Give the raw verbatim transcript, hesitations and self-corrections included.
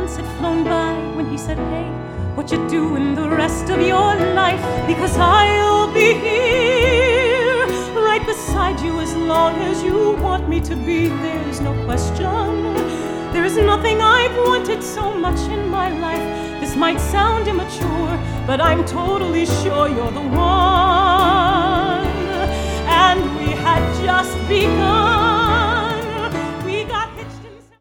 months had flown by when he said, hey, what you doing the rest of your life? Because I'll be here right beside you as long as you want me to be. There's no question. There's nothing I've wanted so much in my life. This might sound immature, but I'm totally sure you're the one. And we had just begun.